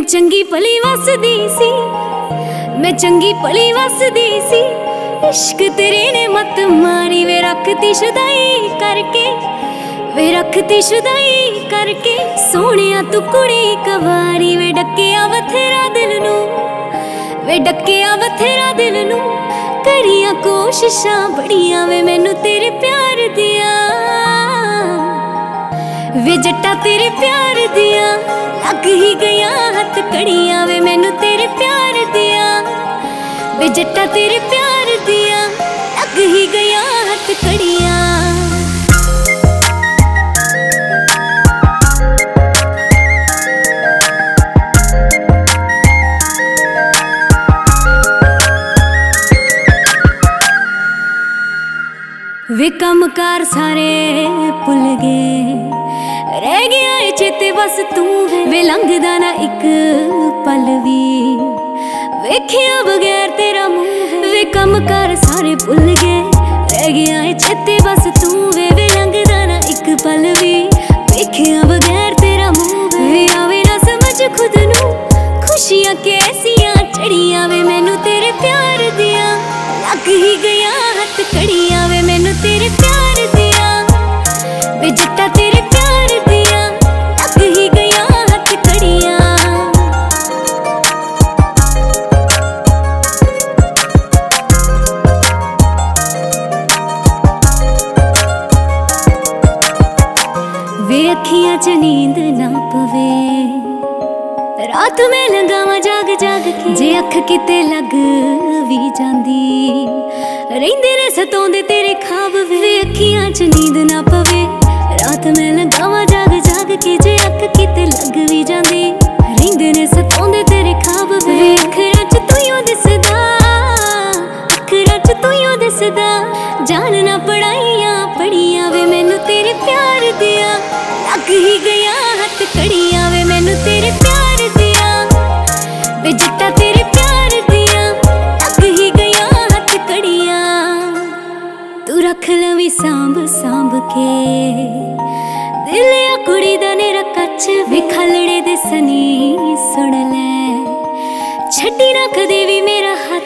मैं चंगी भली वसदी सी, मैं चंगी भली वसदी सी। इश्क तेरे ने मत मारी वे रखती शुदाई करके, वे रखती शुदाई करके। सोहणिया तू कुड़ी कवारी वे डकिया बथेरा दिल नू, वे डकिया बथेरा दिल नू। करिया कोशिशां बड़ियां वे मैनू तेरे प्यार दिया, वे जट्टा तेरे प्यार दिया। लग ही गया हथ कड़ियां वे मैनू तेरे प्यार दिया, वे जट्टा तेरे प्यार दिया। लग ही गया हथ कड़ियां। वे कमकार सारे भुल गए, रह गया है चेते बस तू है। वे लंघदा ना एक पल भी वेखिया बगैर तेरा मुंह। वे कमकार सारे भुल गए, रह गया है चेते बस तू है। वे लंघदा ना एक पल भी वेखिया बगैर तेरा मुंह। वे आवे ना समझ खुद नू, खुशियां कैसियां चढ़ियां वे मैनू तेरे प्यार दिया। लग ही गया हथ कड़ियां वे मैनू तेरे प्यार दिया, वे जट्टा तेरे प्यार दिया। लग ही गया हथ कड़ियां। वे अखियां च नींद ना पवे, रात मैं लंघावां जाग जाग के। जे अख किते लग भी जांदी, रहिंदे ने सताउंदे तेरे ख्वाब वे। अखियां च नींद ना पवे, रात मैं लंघावां जाग जाग के। जे अख किते लग भी जांदी, रहिंदे ने सताउंदे तेरे ख्वाब वे। अखरां च तूं दिसदा, अखरां च तूं दिसदा। जान ना पढ़ाइयां पढ़ियां वे मैनू तेरे प्यार दिया। लग ही गया हथ कड़ियां वे मैनू तेरे प्यार दिया, वे जट्टा तेरे प्यार दिया। लग ही गया हथ कड़ियां। तू रख लवी सांभ सांभ के दिल आ कुड़ी दा नेरा कच। वे खलड़े दे सनी सुन लै, छड्डी ना कदे भी मेरा हथ।